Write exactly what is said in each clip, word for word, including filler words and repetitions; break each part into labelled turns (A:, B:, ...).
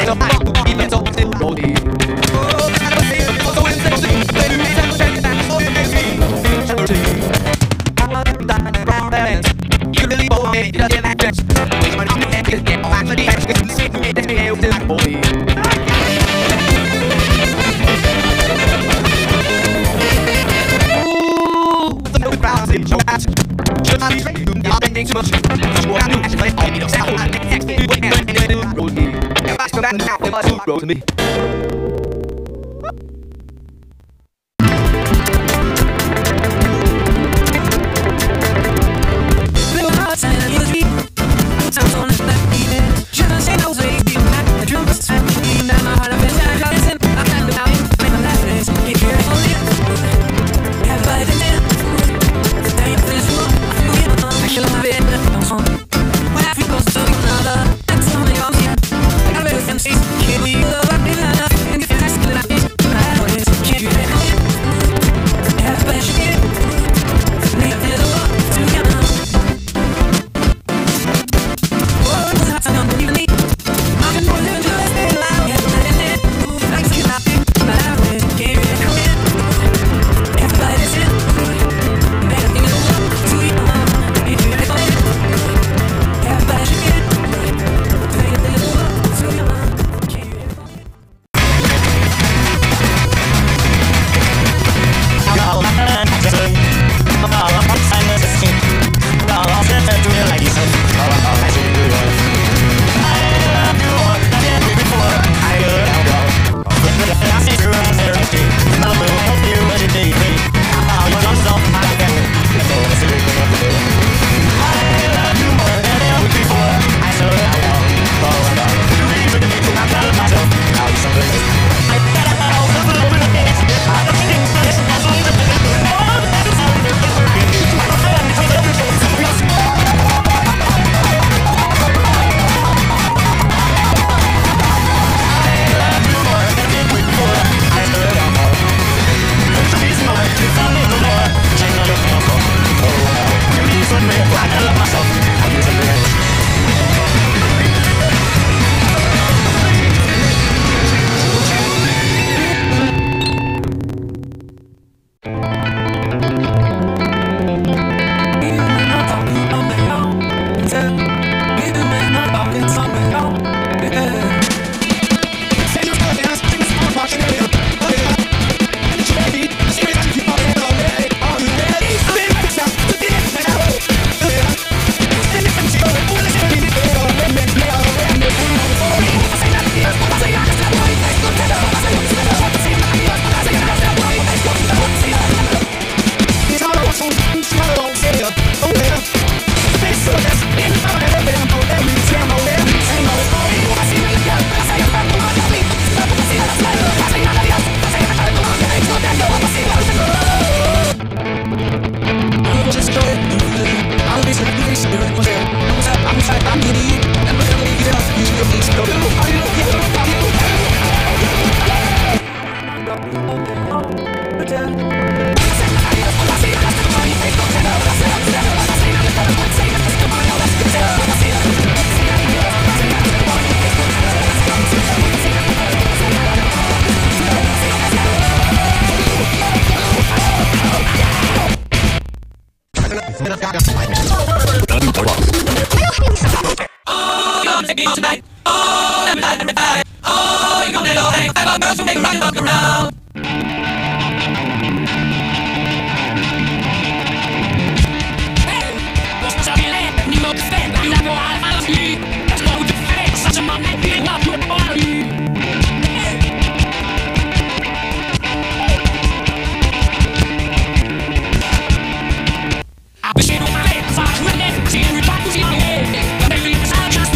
A: Roll to me.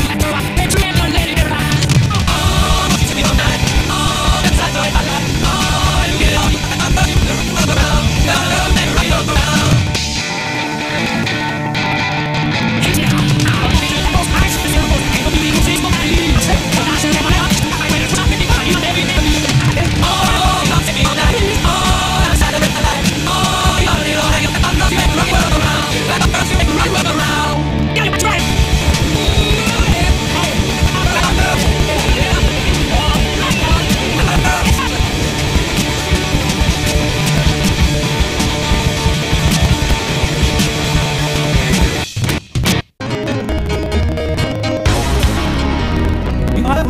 B: Oh,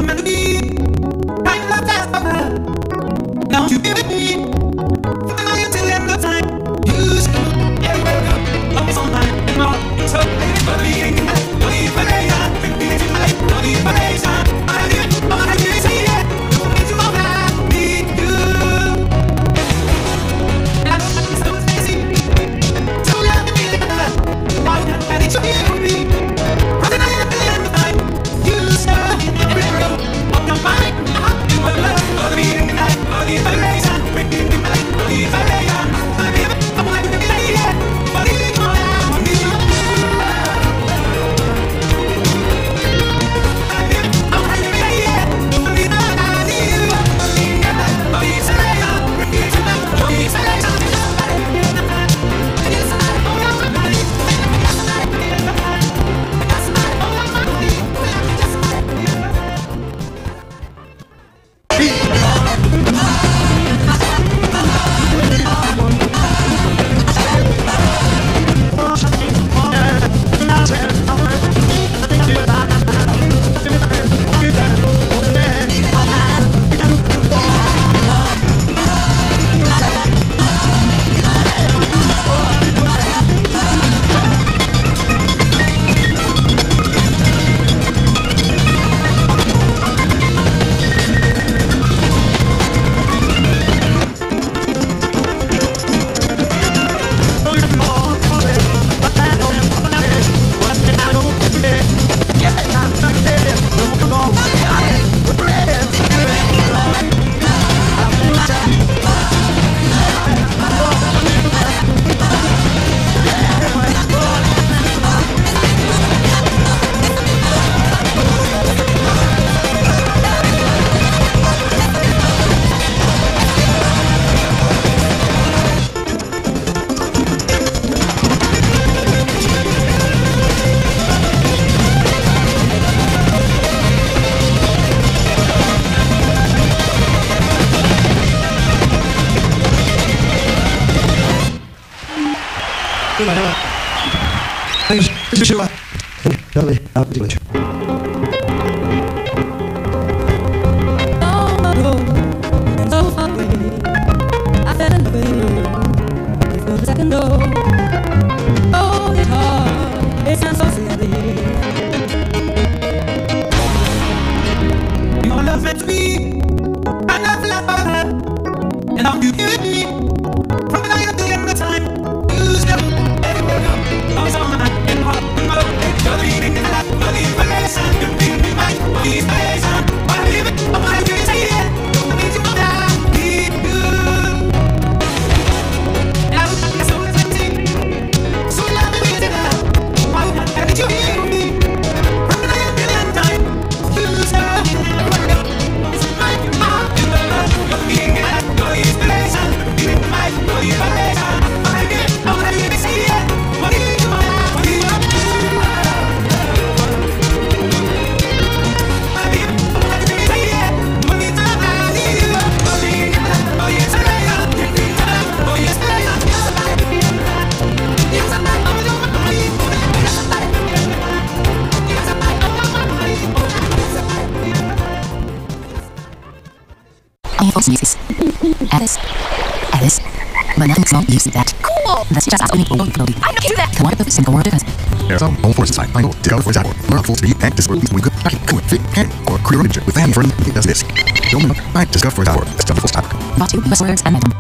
B: Uses Alice. Alice. Monotonous long use of that. Cool! That's just asking for overflowing. I know do that! The water of the single word has.
C: There's some home forces I know to go for example. Learn full speed and discover these we could I can fit can or clear image with any friend it does this. Don't know. I discover for example. That's just full stop.
B: Not two best words and item.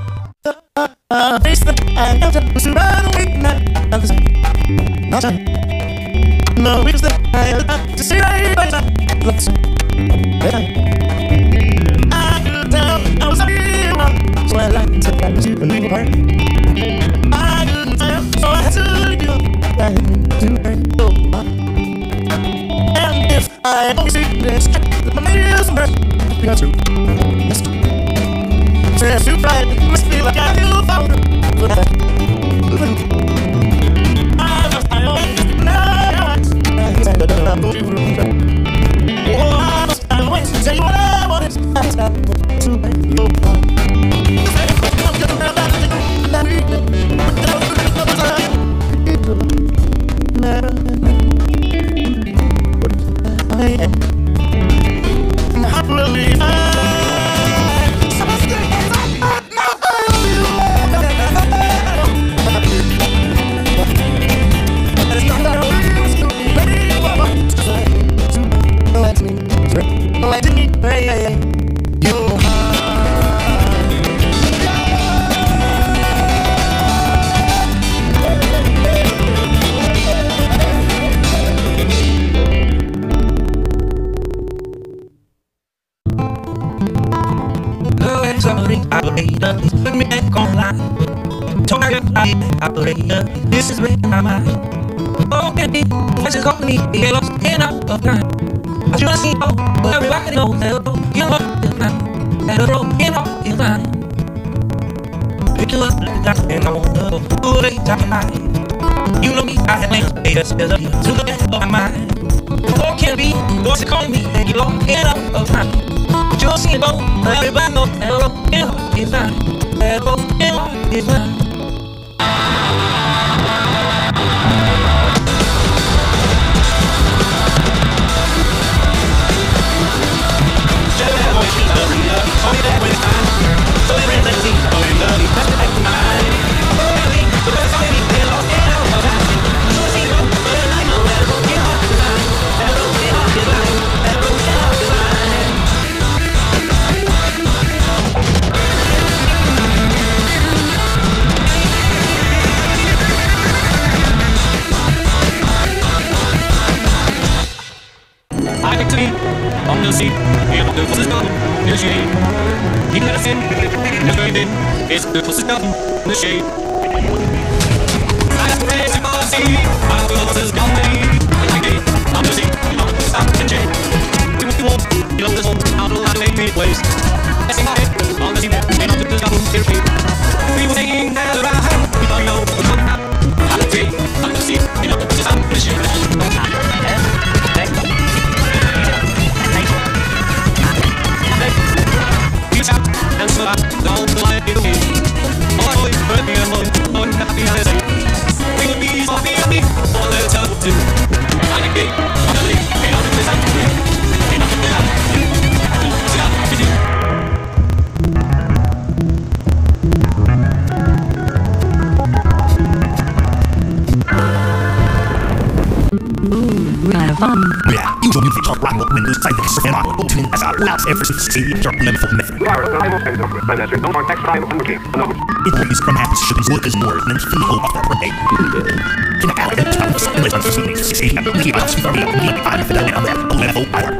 D: Face the I know to surround away not others. Not time. No, it's the I have to see right by the looks. I was sorry, Mom, so I like to practice you a little part. I couldn't tell, so I had to do it. I had to hurt your mom. And if I only see this trick, that my nails and breath, we got to. Yes. Says you pride, it must be like I do found it. But I I must, I always know I said that I'm going to oh, I must, I always tell you what I want is I must not to make your part. I am Your operator, put me back online. Told her I operator, this is breaking my mind. Oh, candy, this is calling me, get lost and out of time. I should have seen, oh, but everybody knows that a broken heart is mine. That a broken heart is mine. Pick you up, let it down, and I won't know who they talking about. You know me, I have plans, they just build up to the back of my mind. Oh, candy, voice is calling me, and get lost and out of time. But you'll see it, though, everybody knows that a broken heart is mine. That a broken heart is mine.
E: On the sea, et on the forces down the shade. He let us in, never in. It's the forces down the shade. I praise you for the sea, my forces down the gate. On the sea, on the stop and chain. We want to walk, you love this home, out of the way, made ways. I sing my head, on the sea, and on the down the shade. We were singing that around, we thought we know what's going on. On the sea, on the sea, and on the forces down the shade. And so I don't like it away. Oh, it's hurt me and oh, I'm happy as I we will be so happy, happy, all the time too. I can get on the lake, and on the place I'm doing. And on the place I'm doing. See how we
B: do. Ooh, kind of fun.
C: Yeah, usual music talk rock when the side mix and on opening as our loud ever since the sharp level for method. It always from happens should be work as more than feel of the day. In a pattern of times, it was unforeseen to see and we was from the only time for the level hour.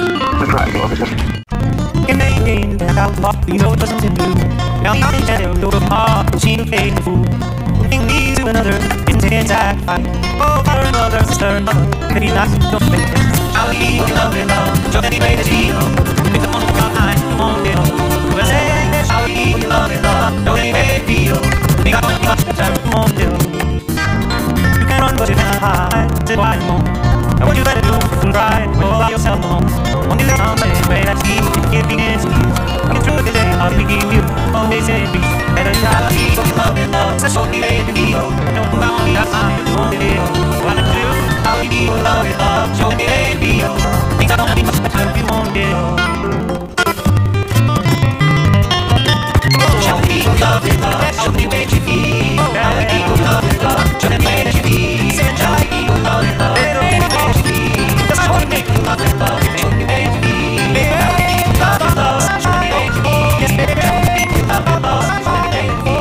D: Can they gain that out of you know what's something new? Now you can tell your heart, she played the fool. Bring me to another intense act fight. Oh, for another sister, another. Maybe not your face. I'll leave you love and love. Just anyway that she knows. It's the one who got mine, who won't get on. We'll say that I'll leave you love and love. Just anyway that she knows. Think I want you much time, who won't get on. You can't run, but you can't hide. Say why you won't. And what you better do is try to go by yourself alone. Only the time that way that she can't be in sleep. I get through the day, I'll be giving you always in peace. And I try to keep love and love. It's a short delay to be old. Don't know how that time you won't get it. What I do, how we need love and love. Short delay to be old. Things I don't need much time if you won't get old. Show me love and love. Show me where you be. Show me love and love. Show me where you be. Show me love and love. Cause I wanna make you love and love. Show me where you be. Love and love. Show me where you be. Yes, baby, show me love and love. Show me where you be.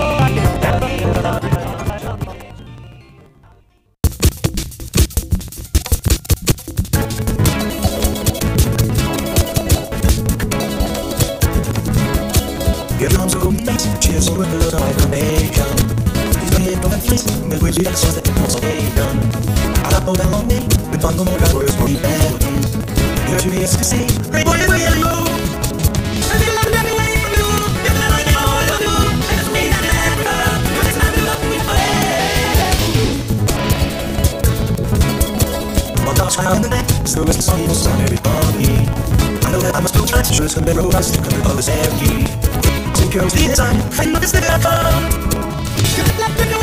D: Your drums are going back, cheers over the love of the nation. He's playing for that place, with which he got songs that the council ain't done. I got that long name, with fun, no more got words for me melodies. You heard you be to see, great boy, where you go? I feel like I'm away from you, if I like know what I'll do. I just made that Africa, but it's not enough to be played. One dog's crying in the night, still with the sun, you'll sun everybody. I know that I must still try to show us some better road, I still come to all this empty. Girls, the inside, I know this thing I found.